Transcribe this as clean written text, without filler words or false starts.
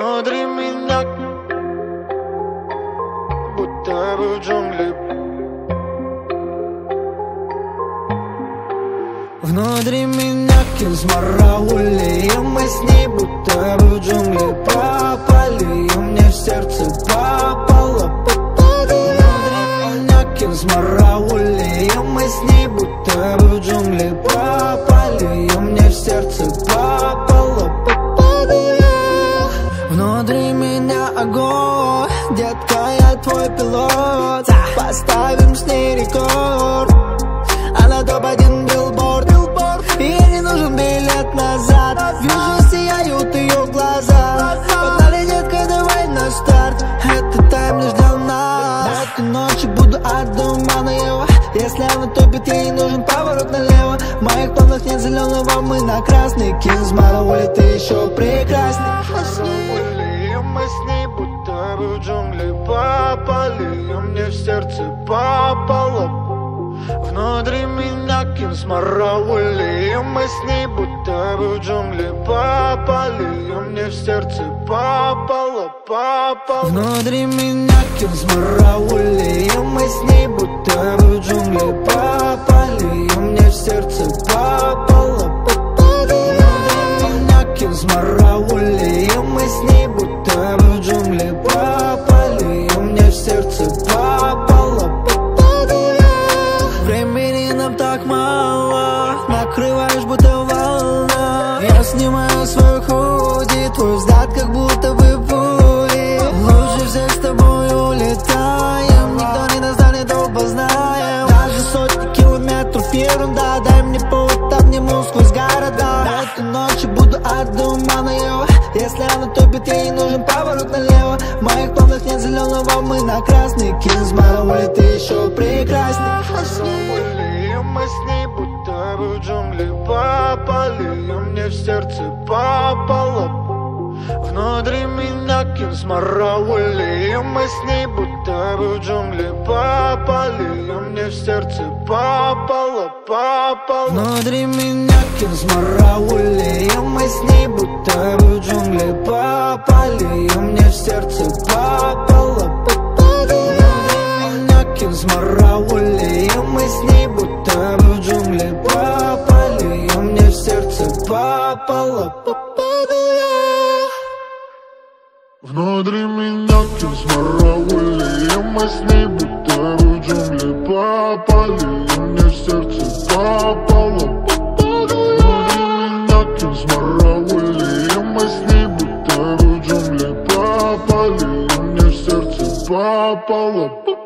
Внутри меня будто бы джунгли. Внутри меня Кинзмараули, и мы с ней будто бы в джунгли попали, и мне в сердце попало. Внутри меня Кинзмараули, и мы с ней будто бы в джунгли попали, и мне в сердце попало. Внутри меня огонь, детка, я твой пилот. Поставим с ней рекорд, она топ-1 билборд. Ей не нужен билет назад, вижу, сияют ее глаза. Погнали, детка, давай на старт, этот тайм лишь для нас. Этой ночью буду от дома налево, если она топит, ей нужен поворот налево. В моих планах нет зеленого, мы на красный. Кинзмараули, ты еще прекрасней. Мы с ней будто бы в джунгли попали, и мне в сердце попало. Внутри меня Кинзмараули, и мы с ней будто бы в джунгли попали, и мне в сердце попало. Внутри меня Кинзмараули, и мы с ней будто бы в джунгли попали, и мне в сердце попало. Внутри меня Кинзмараули, и мы с ней будто бы в джунгли попали, и мне в сердце попало. Времени нам так мало, накрываешь будто волна. Я снимаю свой худи, твой взгляд как будто бы пули. Лучше всех с тобой улетаем, никто не достанет, оба знаем. Даже сотни километров ерунда, дай мне повод, обниму сквозь города. Этой ночью буду от дома налево, если она топит, ей нужен поворот налево. В моих планах нет зеленого, мы на красный. Кинзмараули, ты еще прекрасней. Мы с ней будто бы в джунгли попали, и мне в сердце попало. Внутри меня Кинзмараули, и мы с ней будто бы в джунгли попали, и мне в сердце попало. Внутри меня Кинзмараули, и мы с ней будто бы в джунгли попали, и мне в сердце попало. Внутри меня Кинзмараули, и мы с ней будто бы в джунгли попали, и мне в сердце попало. Внутри меня Кинзмараули, и мы с ней будто бы в джунгли попали, и мне в сердце попало. Внутри меня Кинзмараули, и мы с ней будто бы в джунгли попали, и мне в сердце попало.